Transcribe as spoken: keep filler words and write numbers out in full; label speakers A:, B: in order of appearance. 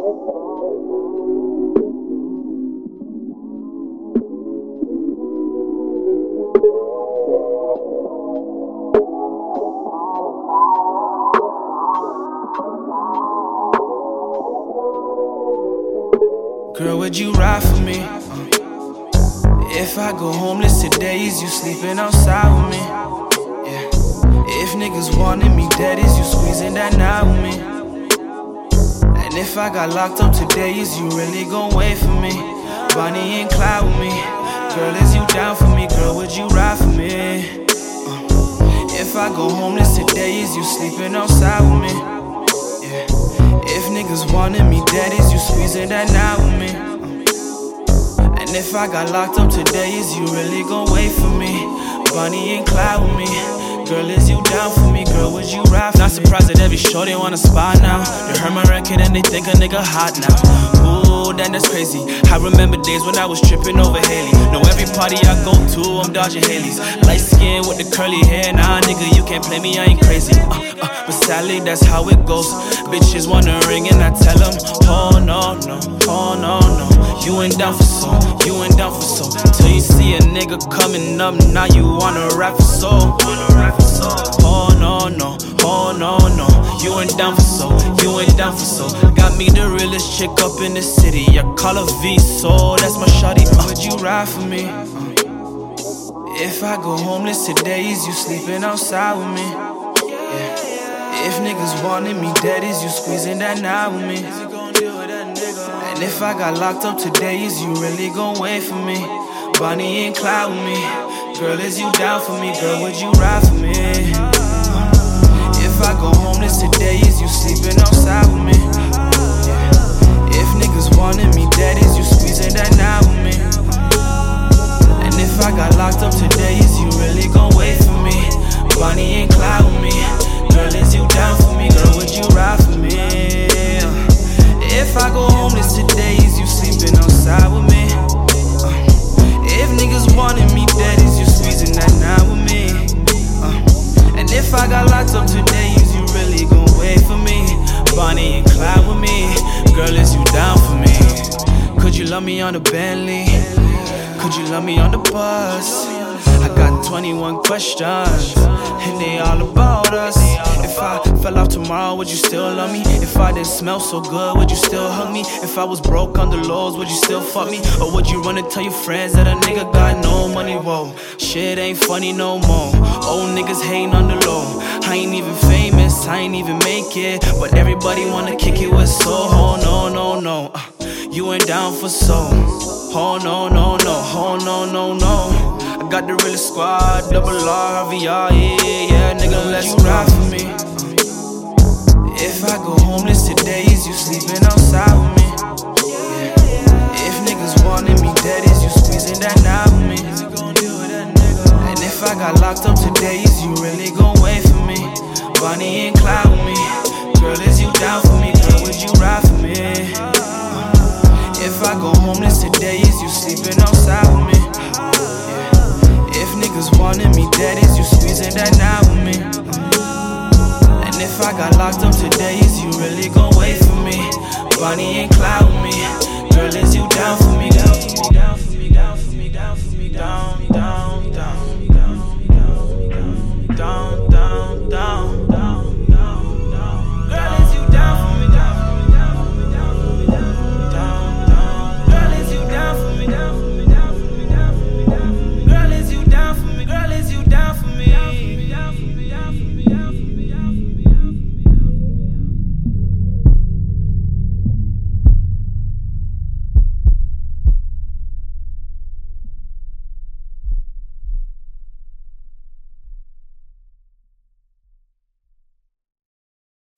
A: Girl, would you ride for me? Uh, if I go homeless today, is you sleeping outside with me? Yeah. If niggas wanted me dead, is you squeezing that night with me? And if I got locked up today, is you really gon' wait for me? Bonnie and Clyde with me. Girl, is you down for me? Girl, would you ride for me? Uh, if I go homeless today, is you sleeping outside with me? Yeah. If niggas wanted me dead, is you squeezing that night with me? Uh, and if I got locked up today, is you really gon' wait for me? Bonnie and Clyde with me. Girl, is you down for me? Girl, would you ride for me? Not surprised that every show they want a spot now. They heard my record and they think a nigga hot now. Ooh, damn, that's crazy. I remember days when I was tripping over Haley. Know every party I go to, I'm dodging Haley's. Light skin with the curly hair. Nah, nigga, you can't play me, I ain't crazy. Uh, uh, but sadly, that's how it goes. Bitches wanna ring and I tell them, oh no, no, oh no, no. You ain't down for so, you ain't down for so. Till you see a nigga coming up, now you wanna rap for so. Oh no, no, oh no, no. You ain't down for so, you ain't down for so. Got me the realest chick up in the city. I call her V, so that's my shawty. Uh, would you ride for me? Uh, if I go homeless today, is you sleeping outside with me? Yeah. If niggas wanted me dead, is you squeezing that night with me? And if I got locked up today, is you really gon' wait for me? Bonnie and Clyde with me. Girl, is you down for me? Girl, would you ride for me? If I go homeless today, is you sleeping outside with me? Yeah. If niggas wanted me dead, is you squeezing that night with me? And if I got locked up today, is you really gon' wait for me? Bonnie and Clyde with me. Girl, is you down for me? Girl, would you ride for me? If I go homeless today, is you sleeping outside with me? Uh, if niggas wanted me dead, is you squeezing that night with me? Uh, and if I got locked up today, is you really gon' wait for me? Bonnie and Clyde with me. Girl, is you down for me? Could you love me on the Bentley? Could you love me on the bus? I got twenty-one questions, and they all about us. If I fell off tomorrow, would you still love me? If I didn't smell so good, would you still hug me? If I was broke on the lows, would you still fuck me? Or would you run and tell your friends that a nigga got no money? Whoa, shit ain't funny no more. Old niggas hating on the low. I ain't even famous, I ain't even make it, but everybody wanna kick it with soul. Oh no, no, no, uh, you ain't down for soul. Oh no, no, no, oh no, no, no. I got the realest squad, double R, V R, yeah, yeah, nigga, let's ride for me. If I go homeless today, is you sleeping outside with me? Yeah. If niggas wanted me dead, is you squeezing that night with me? And if I got locked up today, is you really gon' wait for me? Bonnie and Clyde.